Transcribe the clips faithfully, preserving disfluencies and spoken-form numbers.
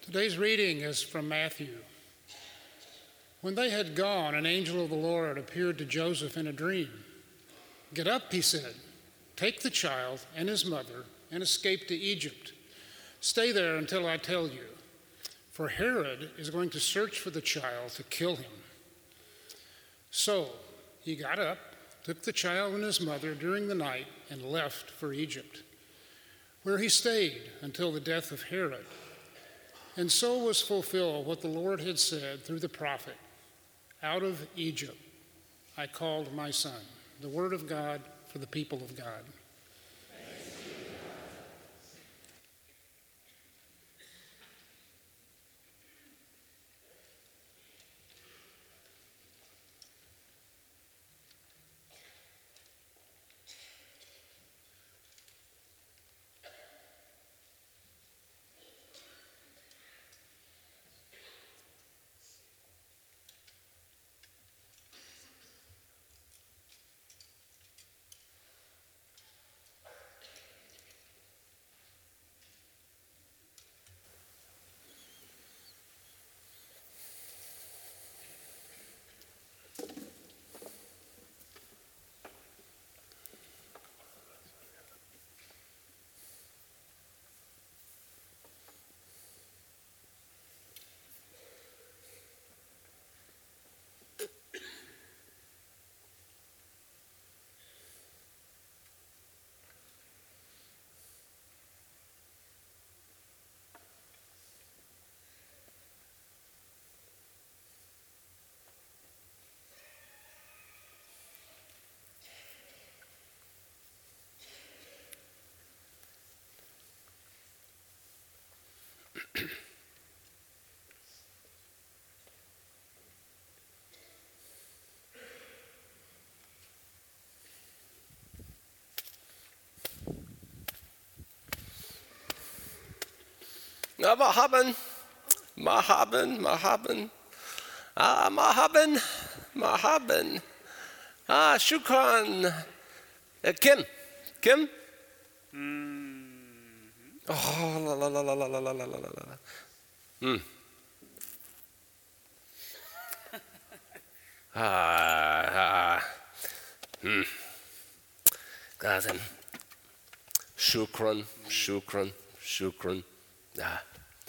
Today's reading is from Matthew. When they had gone, an angel of the Lord appeared to Joseph in a dream. "Get up," he said, "take the child and his mother and escape to Egypt. Stay there until I tell you, for Herod is going to search for the child to kill him." So he got up, took the child and his mother during the night, and left for Egypt, where he stayed until the death of Herod. And so was fulfilled what the Lord had said through the prophet, "Out of Egypt I called my son." The word of God for the people of God. Na, Marhaban, Marhaban, Marhaban, ah, Marhaban, Marhaban, ah, Shukran, uh, Kim, Kim? Mm-hmm. Oh, la la la la la la la la la la. Hmm. Ah, ah, hmm. Gazan. Shukran, shukran, shukran. Ah.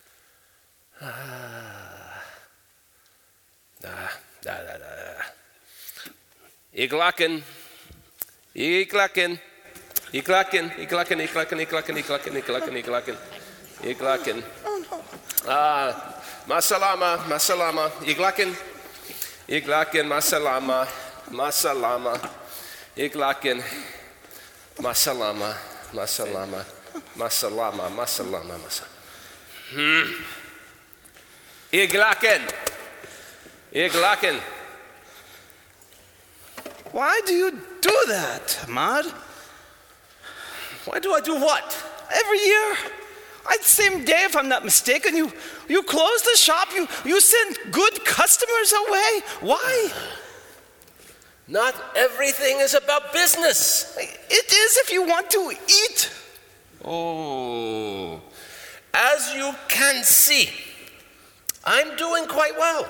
Ah. Ah. Da, da, da. Iglaken. Iglaken. Iglaken. Iglaken. Iglaken. Iglaken. Iglaken. Iglaken. Iglaken. Iglaken. Ah. Masalama. Masalama. Iglaken. Iglaken. Masalama. Masalama. Iglaken. Masalama. Masalama. Masalama. Masalama. Masalama. Hmm. Iglaken. Iglaken. Why do you do that, Ahmad? Why do I do what? Every year, I'd same day if I'm not mistaken, you you close the shop, you, you send good customers away. Why? Not everything is about business. It is if you want to eat. Oh. As you can see, I'm doing quite well.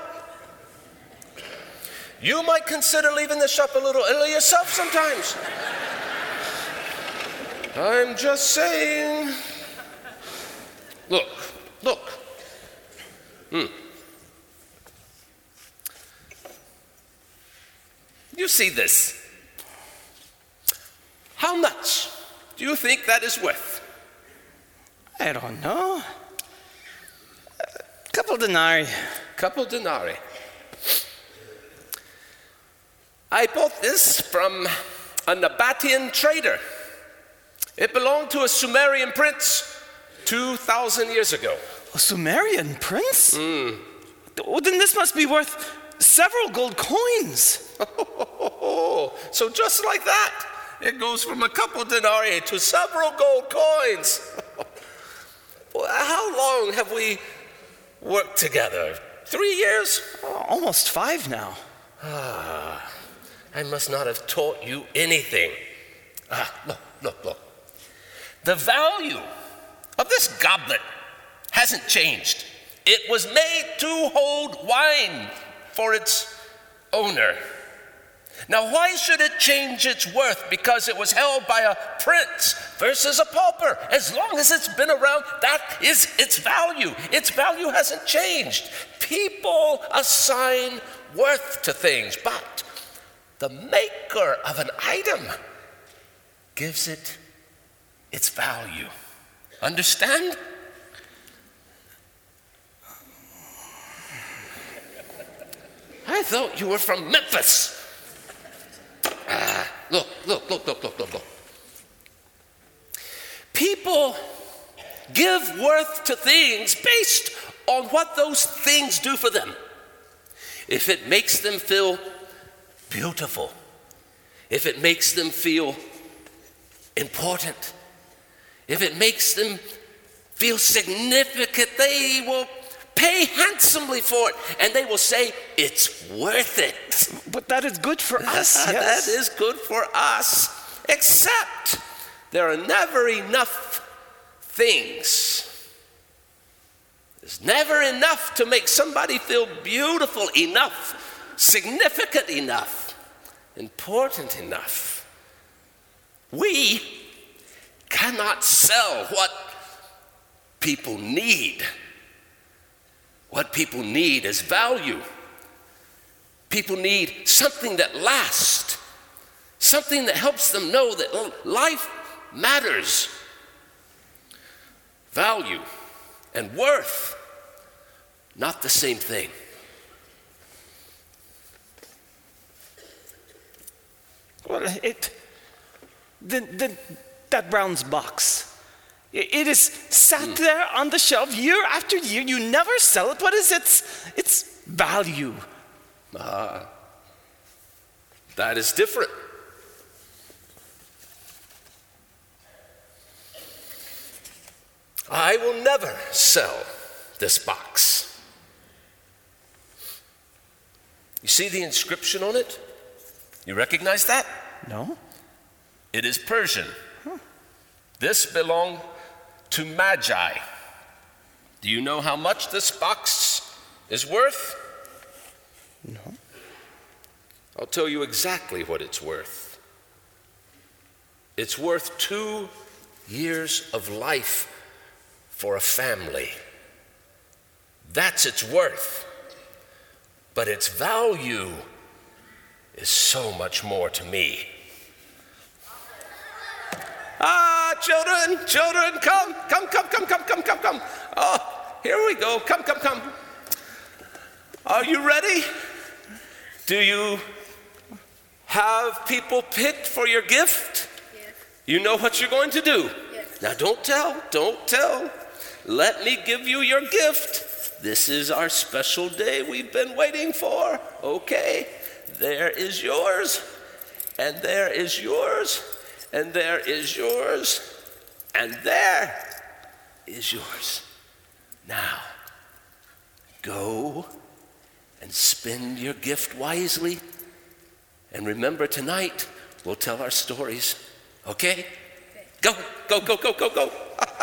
You might consider leaving the shop a little early yourself sometimes. I'm just saying. Look, look. Hmm. You see this? How much do you think that is worth? I don't know. A couple denarii. Couple denarii. I bought this from a Nabatean trader. It belonged to a Sumerian prince two thousand years ago. A Sumerian prince? Mm. Well, then this must be worth several gold coins. So just like that, it goes from a couple denarii to several gold coins. Well, how long have we worked together? Three years? Oh, almost five now. Ah, I must not have taught you anything. Ah, look, look, look. The value of this goblet hasn't changed It was made to hold wine for its owner. Now, why should it change its worth because it was held by a prince versus a pauper? As long as it's been around, that is its value. Its value hasn't changed. People assign worth to things, but the maker of an item gives it its value. Understand? I thought you were from Memphis. Ah, look, look, look, look, look, look, look. People give worth to things based on what those things do for them. If it makes them feel beautiful, if it makes them feel important, if it makes them feel significant, they will pay handsomely for it, and they will say, it's worth it. But that is good for us, yes. That is good for us, except there are never enough things. There's never enough to make somebody feel beautiful enough, significant enough, important enough. We cannot sell what people need. What people need is value. People need something that lasts, something that helps them know that life matters. Value and worth, not the same thing. Well, it, the, the, that bronze box, it is sat mm. there on the shelf year after year. You never sell it. What is its, its value? Ah, uh, that is different. I will never sell this box. You see the inscription on it? You recognize that? No. It is Persian. Huh. This belonged to Magi. Do you know how much this box is worth? No. I'll tell you exactly what it's worth. It's worth two years of life for a family. That's its worth. But its value is so much more to me. Ah, children, children, come, come, come, come, come, come, come, come. Oh, here we go. Come, come, come. Are you ready? Do you have people picked for your gift? Yes. You know what you're going to do? Yes. Now don't tell, don't tell. Let me give you your gift. This is our special day we've been waiting for. Okay, there is yours, and there is yours, and there is yours, and there is yours. Now, go and spend your gift wisely. And remember, tonight, we'll tell our stories. Okay? Go, go, go, go, go, go.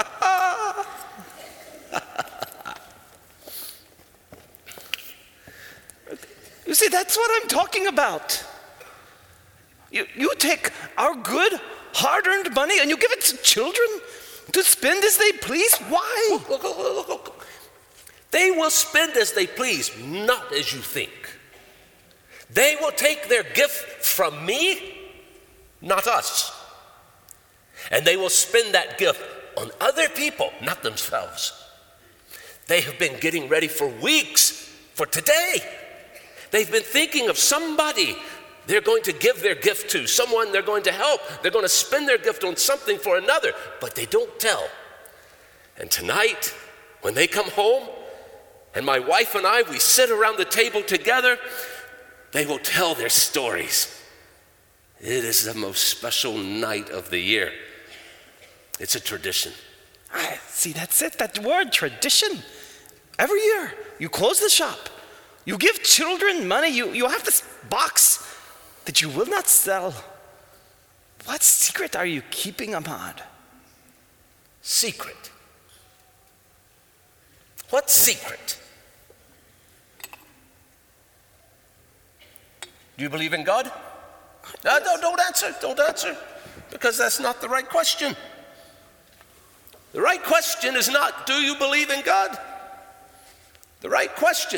You see, that's what I'm talking about. You, you take our good, hard-earned money and you give it to children to spend as they please. Why? Look, look, look, look, look. They will spend as they please, not as you think. They will take their gift from me, not us. And they will spend that gift on other people, not themselves. They have been getting ready for weeks for today. They've been thinking of somebody they're going to give their gift to, someone they're going to help. They're going to spend their gift on something for another, but they don't tell. And tonight, when they come home, and my wife and I, we sit around the table together, they will tell their stories. It is the most special night of the year. It's a tradition. I see, that's it, that word, tradition. Every year, you close the shop. You give children money. You, you have this box that you will not sell. What secret are you keeping, Ahmad? Secret? What secret? Do you believe in God? No, no, don't answer, don't answer, because that's not the right question. The right question is not, do you believe in God? The right question,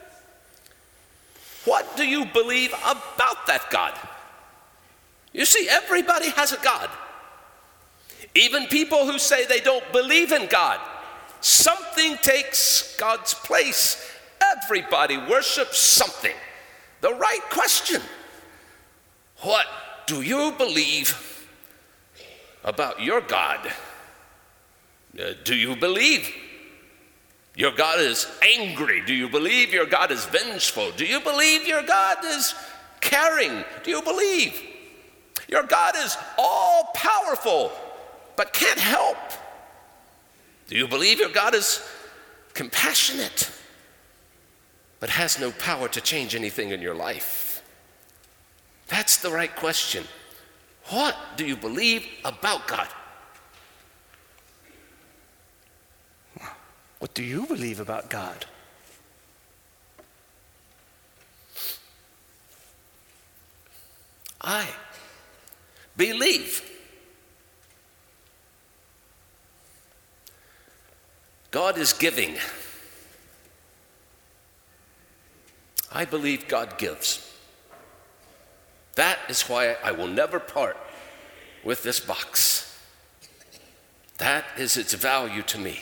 what do you believe about that God? You see, everybody has a God. Even people who say they don't believe in God. Something takes God's place. Everybody worships something. The right question, what do you believe about your God? Uh, do you believe your God is angry? Do you believe your God is vengeful? Do you believe your God is caring? Do you believe your God is all powerful but can't help? Do you believe your God is compassionate but has no power to change anything in your life? That's the right question. What do you believe about God? What do you believe about God? I believe God is giving. I believe God gives. That is why I will never part with this box. That is its value to me.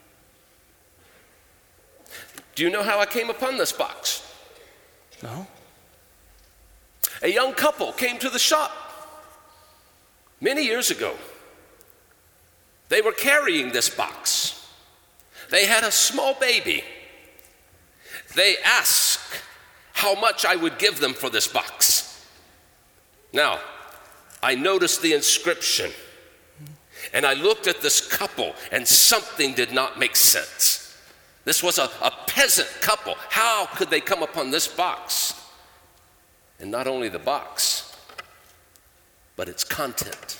Do you know how I came upon this box? No. A young couple came to the shop many years ago. They were carrying this box. They had a small baby. They asked how much I would give them for this box. Now, I noticed the inscription, and I looked at this couple, and something did not make sense. This was a, a peasant couple. How could they come upon this box? And not only the box, but its content.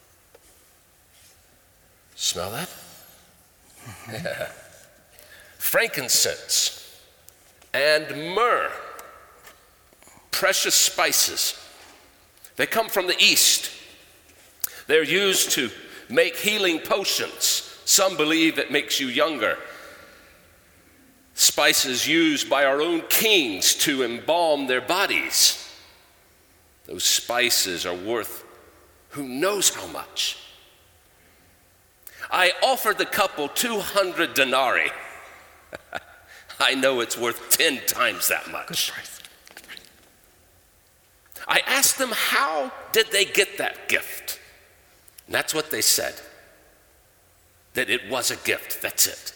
Smell that? Yeah. Frankincense and myrrh, precious spices. They come from the East. They're used to make healing potions. Some believe it makes you younger. Spices used by our own kings to embalm their bodies. Those spices are worth who knows how much. I offered the couple two hundred denarii. I know it's worth ten times that much. I asked them, how did they get that gift? And that's what they said, that it was a gift, that's it.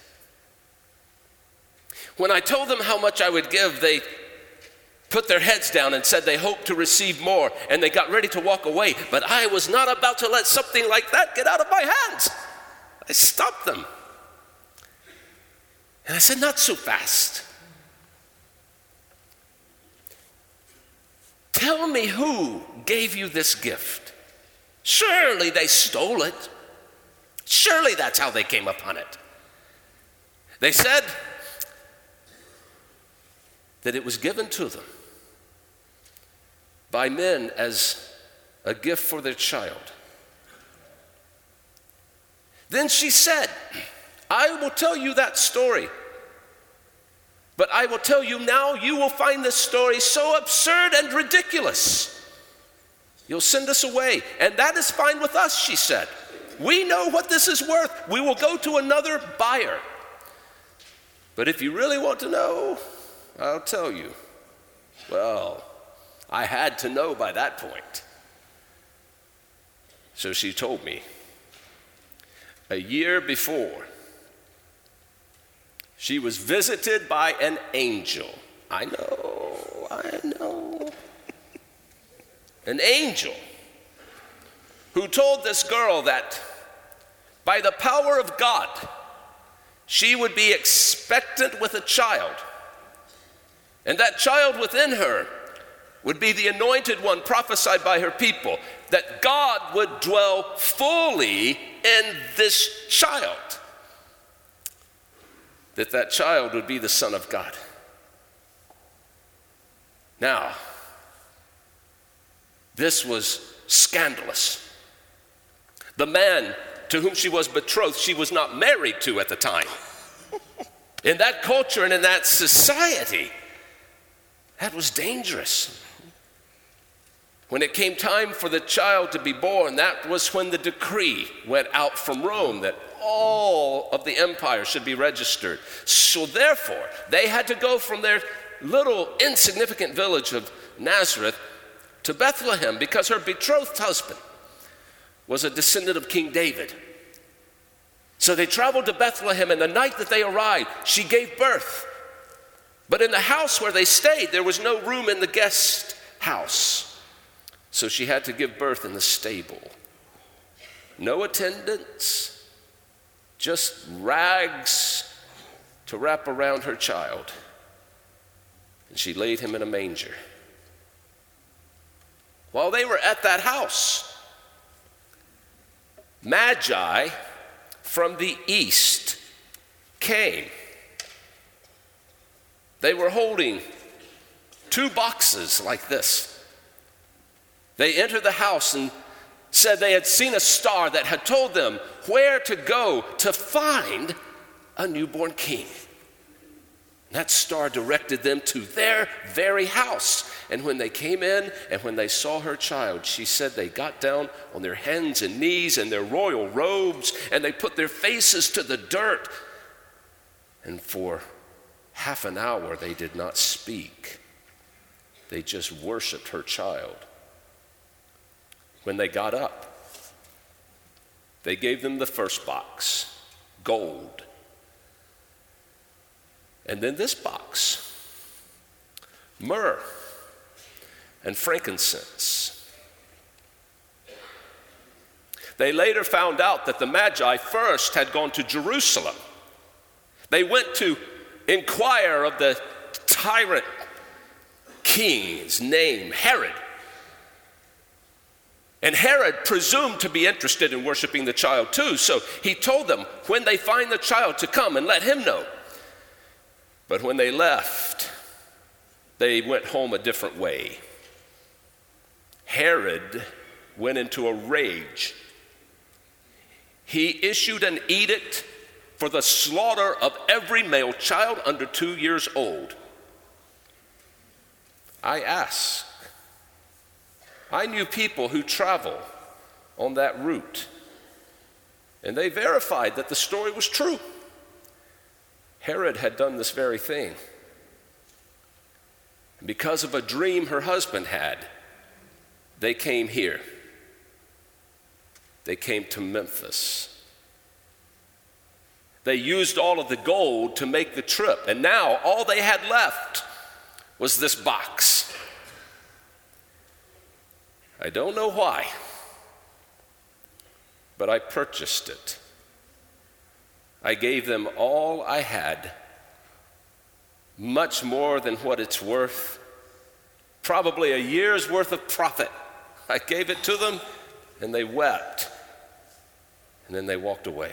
When I told them how much I would give, they put their heads down and said they hoped to receive more, and they got ready to walk away. But I was not about to let something like that get out of my hands. I stopped them. And I said, not so fast. Tell me who gave you this gift. Surely they stole it. Surely that's how they came upon it. They said that it was given to them by men as a gift for their child. Then she said, I will tell you that story, but I will tell you now, you will find this story so absurd and ridiculous. You'll send us away, and that is fine with us, she said. We know what this is worth. We will go to another buyer. But if you really want to know, I'll tell you. Well, I had to know by that point. So she told me. A year before, she was visited by an angel. I know, I know. An angel who told this girl that by the power of God, she would be expectant with a child. And that child within her would be the anointed one prophesied by her people, that God would dwell fully in this child. that that child would be the Son of God. Now, this was scandalous. The man to whom she was betrothed, she was not married to at the time. In that culture and in that society, that was dangerous. When it came time for the child to be born, that was when the decree went out from Rome that all of the empire should be registered. So therefore, they had to go from their little insignificant village of Nazareth to Bethlehem because her betrothed husband was a descendant of King David. So they traveled to Bethlehem, and the night that they arrived, she gave birth. But in the house where they stayed, there was no room in the guest house. So she had to give birth in the stable. No attendants, just rags to wrap around her child. And she laid him in a manger. While they were at that house, Magi from the east came. They were holding two boxes like this. They entered the house and said they had seen a star that had told them where to go to find a newborn king. That star directed them to their very house. And when they came in and when they saw her child, she said they got down on their hands and knees in their royal robes, and they put their faces to the dirt. And for half an hour they did not speak. They just worshiped her child. When they got up, they gave them the first box, gold. And then this box, myrrh and frankincense. They later found out that the Magi first had gone to Jerusalem. They went to inquire of the tyrant king's name, Herod. And Herod presumed to be interested in worshiping the child too, so he told them when they find the child to come and let him know. But when they left, they went home a different way. Herod went into a rage. He issued an edict for the slaughter of every male child under two years old. I ask, I knew people who travel on that route, and they verified that the story was true. Herod had done this very thing. And because of a dream her husband had, they came here. They came to Memphis. They used all of the gold to make the trip, and now all they had left was this box. I don't know why, but I purchased it. I gave them all I had, much more than what it's worth, probably a year's worth of profit. I gave it to them, and they wept, and then they walked away.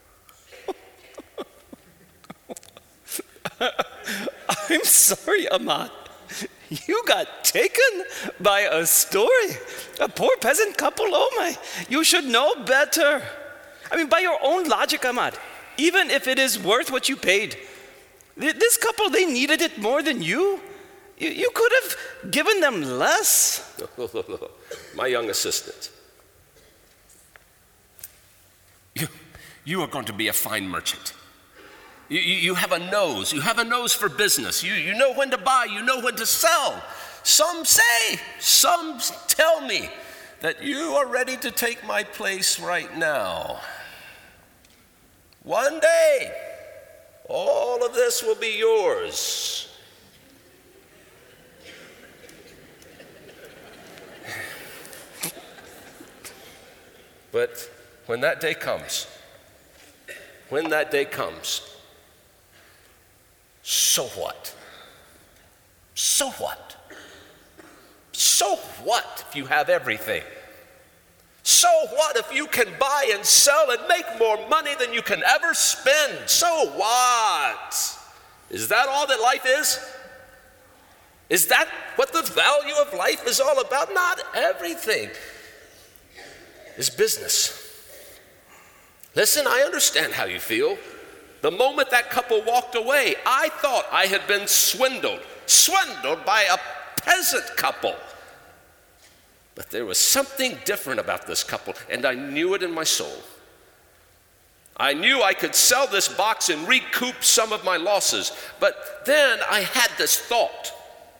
I'm sorry, Ahmad. You got taken by a story. A poor peasant couple, oh my. You should know better. I mean, by your own logic, Ahmad, even if it is worth what you paid, this couple, they needed it more than you. You, you could have given them less. My young assistant, you, you are going to be a fine merchant. You, you, you have a nose. You have a nose for business. You, you know when to buy. You know when to sell. Some say, some tell me that you are ready to take my place right now. One day, all of this will be yours. But when that day comes, when that day comes, so what? So what? So what if you have everything? So what if you can buy and sell and make more money than you can ever spend? So what? Is that all that life is? Is that what the value of life is all about? Not everything is business. Listen, I understand how you feel. The moment that couple walked away, I thought I had been swindled, swindled by a peasant couple. But there was something different about this couple, and I knew it in my soul. I knew I could sell this box and recoup some of my losses, but then I had this thought.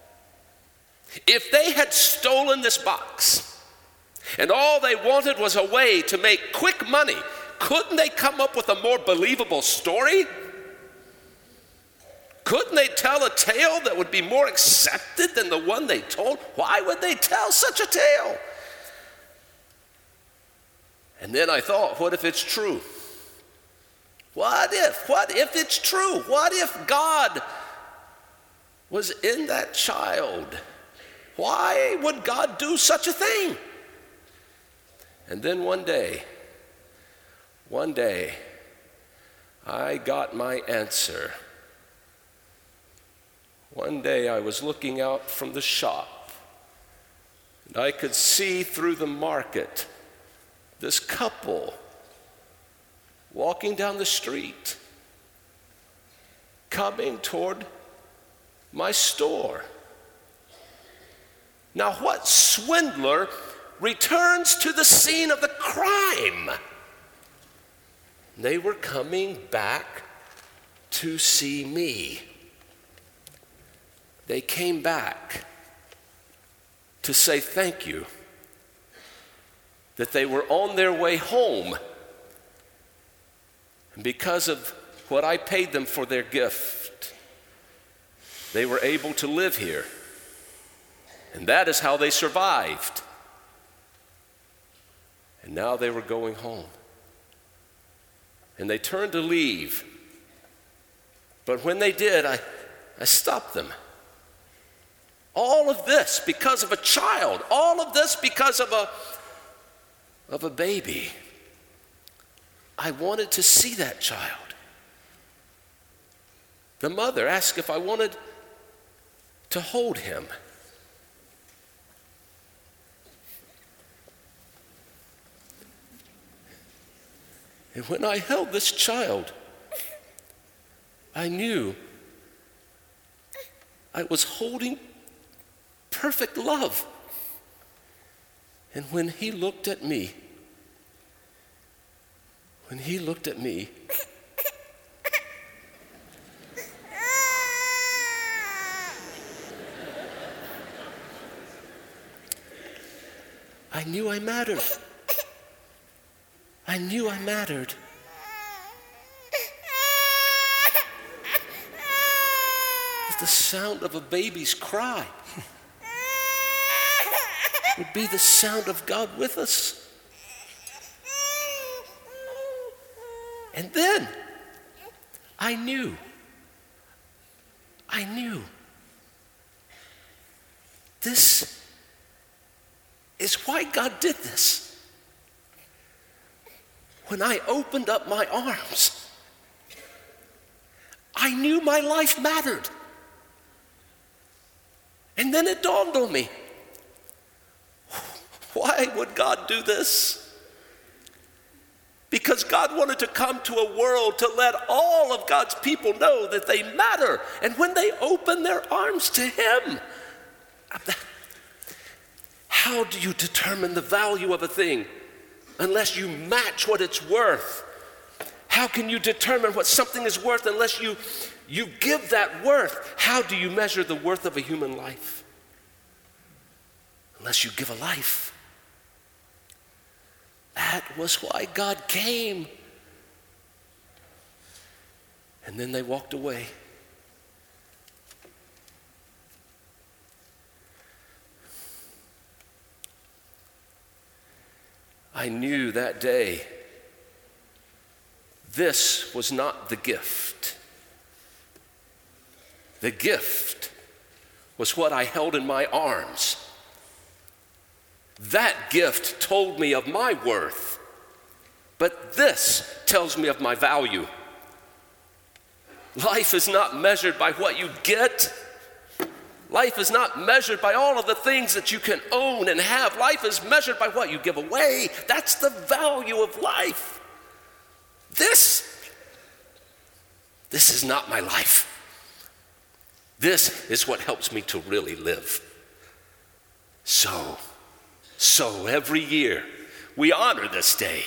If they had stolen this box, and all they wanted was a way to make quick money, couldn't they come up with a more believable story? Couldn't they tell a tale that would be more accepted than the one they told? Why would they tell such a tale? And then I thought, what if it's true? What if? What if it's true? What if God was in that child? Why would God do such a thing? And then one day, one day, I got my answer. One day I was looking out from the shop, and I could see through the market this couple walking down the street, coming toward my store. Now, what swindler returns to the scene of the crime? They were coming back to see me. They came back to say thank you, that they were on their way home. And because of what I paid them for their gift, they were able to live here. And that is how they survived. And now they were going home. And they turned to leave. But when they did, I, I stopped them. All of this because of a child. All of this because of a, of a baby. I wanted to see that child. The mother asked if I wanted to hold him. And when I held this child, I knew I was holding perfect love. And when he looked at me, when he looked at me, I knew I mattered. I knew I mattered. The sound of a baby's cry would be the sound of God with us. And then I knew, I knew this is why God did this. When I opened up my arms, I knew my life mattered. And then it dawned on me, why would God do this? Because God wanted to come to a world to let all of God's people know that they matter. And when they open their arms to Him, how do you determine the value of a thing unless you match what it's worth? How can you determine what something is worth unless you, you give that worth? How do you measure the worth of a human life? Unless you give a life. That was why God came. And then they walked away. I knew that day this was not the gift. The gift was what I held in my arms. That gift told me of my worth, but this tells me of my value. Life is not measured by what you get. Life is not measured by all of the things that you can own and have. Life is measured by what you give away. That's the value of life. This, this is not my life. This is what helps me to really live. So, so every year we honor this day.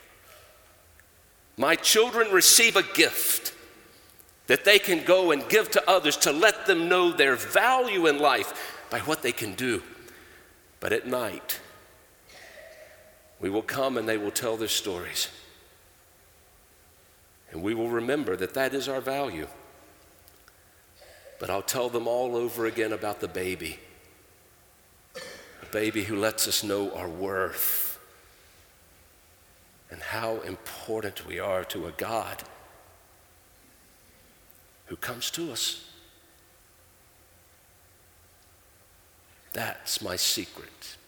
My children receive a gift that they can go and give to others to let them know their value in life by what they can do. But at night, we will come and they will tell their stories. And we will remember that that is our value. But I'll tell them all over again about the baby. A baby who lets us know our worth and how important we are to a God who comes to us. That's my secret.